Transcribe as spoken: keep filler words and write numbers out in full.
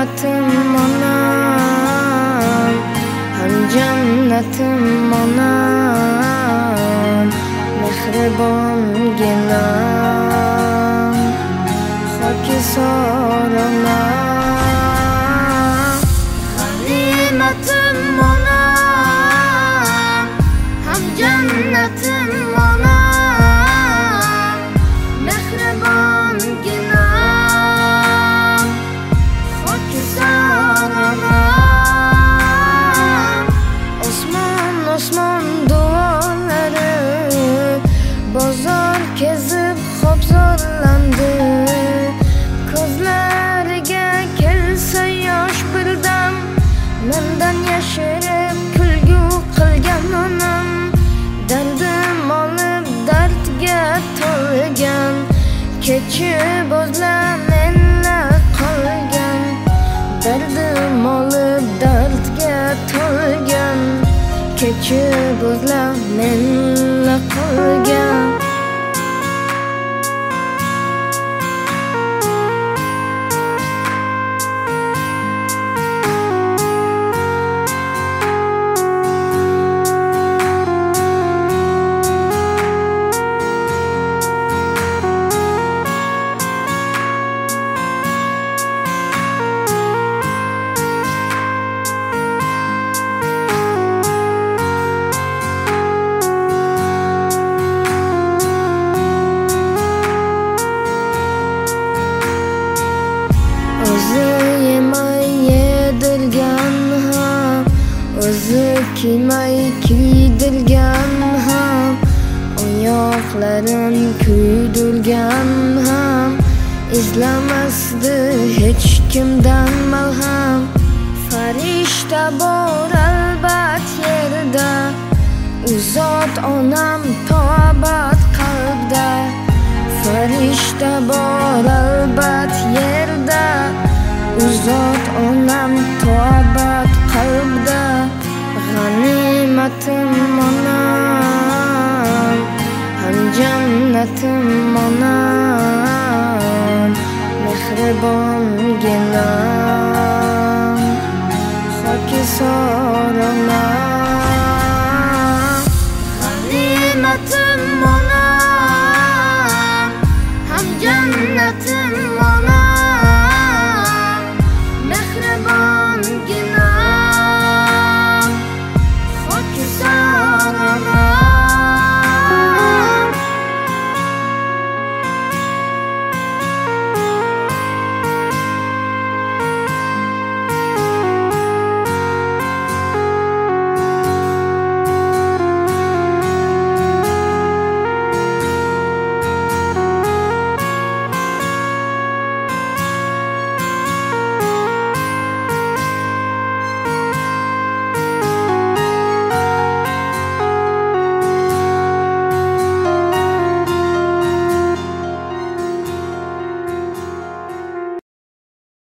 G'animatim onam, ham jannatim onam, mehribonginam, xokisor onam. G'animatim onam, ham jannatim onam, mehribonginam, xokisor onam. Osmon osmon duolari bozor kezib xo'p zorlandi. Ko'zlariga kelsa yosh birdan, mendan yashirib kulgu qilgan onam. Dardim olib dardga to'lgan, kechib o'zla menla qolgan. Dardim olib dardga to'lgan, kechib o'zla menla qolgan. O'zi yemay yedirgan ham, o'zi kiymay kiydirgan ham, oyoqlarin kuydirgan ham, izlamasdi hech kimdan malham. Farishta bor albat yerda, u zot onam tobat qalbda. Farishta bor albat yerda, u zot onam tobat qalbda. G'animatim onam, ham jannatim onam, mehribonginam, xokisor onam. G'animatim onam, ham jannatim onam.